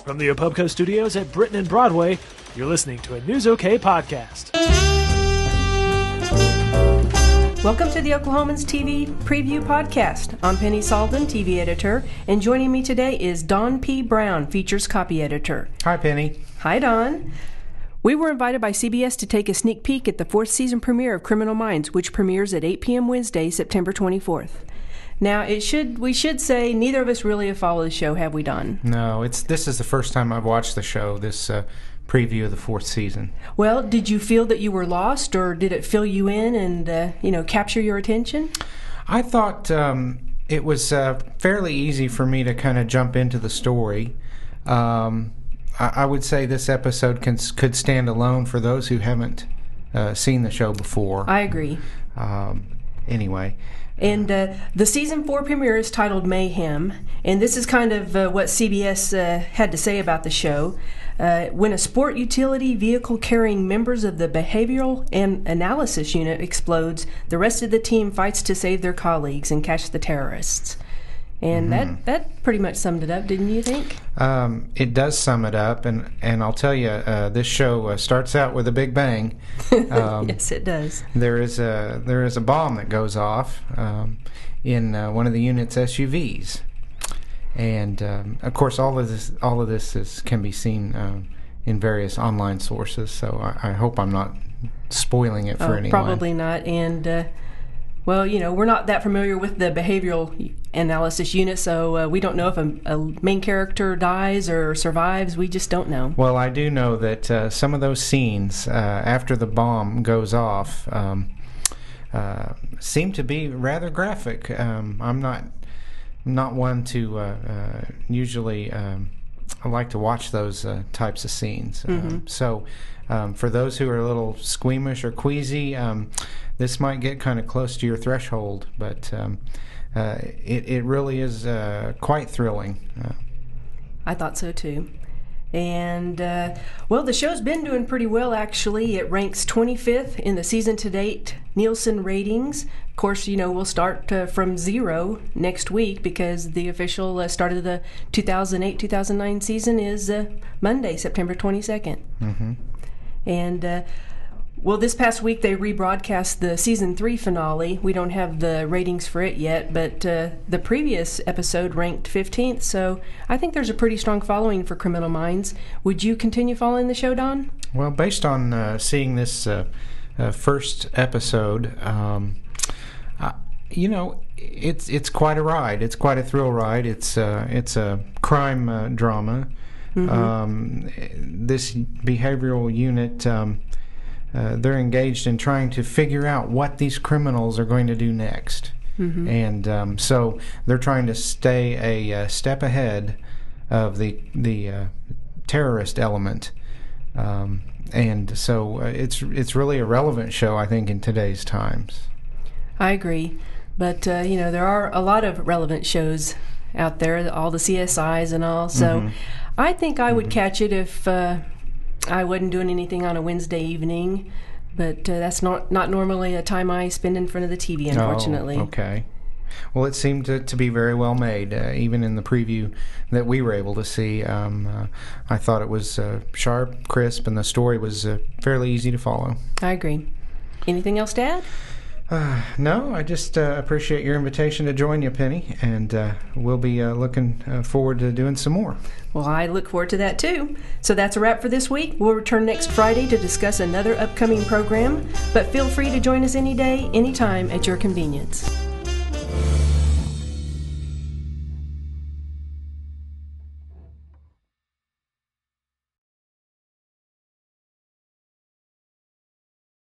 From the Opubco Studios at Britain and Broadway, you're listening to a News OK podcast. Welcome to the Oklahomans TV Preview Podcast. I'm Penny Salden, TV editor, and joining me today is Don P. Brown, features copy editor. Hi, Penny. Hi, Don. We were invited by CBS to take a sneak peek at the fourth season premiere of Criminal Minds, which premieres at 8 p.m. Wednesday, September 24th. Now, we should say neither of us really have followed the show, have we, Don? No, this is the first time I've watched the show, this preview of the fourth season. Well, did you feel that you were lost, or did it fill you in and, capture your attention? I thought it was fairly easy for me to kind of jump into the story. I would say this episode could stand alone for those who haven't seen the show before. I agree. Anyway. And the season 4 premiere is titled Mayhem, and this is kind of what CBS had to say about the show. When a sport utility vehicle carrying members of the Behavioral and Analysis Unit explodes, the rest of the team fights to save their colleagues and catch the terrorists. And that pretty much summed it up, didn't you think? It does sum it up, and I'll tell you, this show starts out with a big bang. Yes, it does. There is a bomb that goes off in one of the unit's SUVs, and of course, all of this can be seen in various online sources. So I hope I'm not spoiling it for anyone. Probably not, and. Well, we're not that familiar with the Behavioral Analysis Unit, so we don't know if a main character dies or survives. We just don't know. Well, I do know that some of those scenes after the bomb goes off seem to be rather graphic. I'm not one to usually I like to watch those types of scenes. So for those who are a little squeamish or queasy, this might get kind of close to your threshold, but it really is quite thrilling. I thought so too. And, the show's been doing pretty well, actually. It ranks 25th in the season-to-date Nielsen ratings. Of course, we'll start from 0 next week because the official start of the 2008-2009 season is Monday, September 22nd. Mm-hmm. And, this past week they rebroadcast the season 3 finale. We don't have the ratings for it yet, but the previous episode ranked 15th, so I think there's a pretty strong following for Criminal Minds. Would you continue following the show, Don? Well, based on seeing this first episode, it's quite a ride. It's quite a thrill ride. It's a crime drama. This behavioral unit. They're engaged in trying to figure out what these criminals are going to do next. And so they're trying to stay a step ahead of the terrorist element. And so it's really a relevant show, I think, in today's times. I agree. But, there are a lot of relevant shows out there, all the CSIs and all. So I think I would catch it if... I wasn't doing anything on a Wednesday evening, but that's not normally a time I spend in front of the TV, unfortunately. Oh, okay. Well, it seemed to be very well made, even in the preview that we were able to see. I thought it was sharp, crisp, and the story was fairly easy to follow. I agree. Anything else to add? No, I just appreciate your invitation to join you, Penny, and we'll be looking forward to doing some more. Well, I look forward to that, too. So that's a wrap for this week. We'll return next Friday to discuss another upcoming program, but feel free to join us any day, anytime, at your convenience.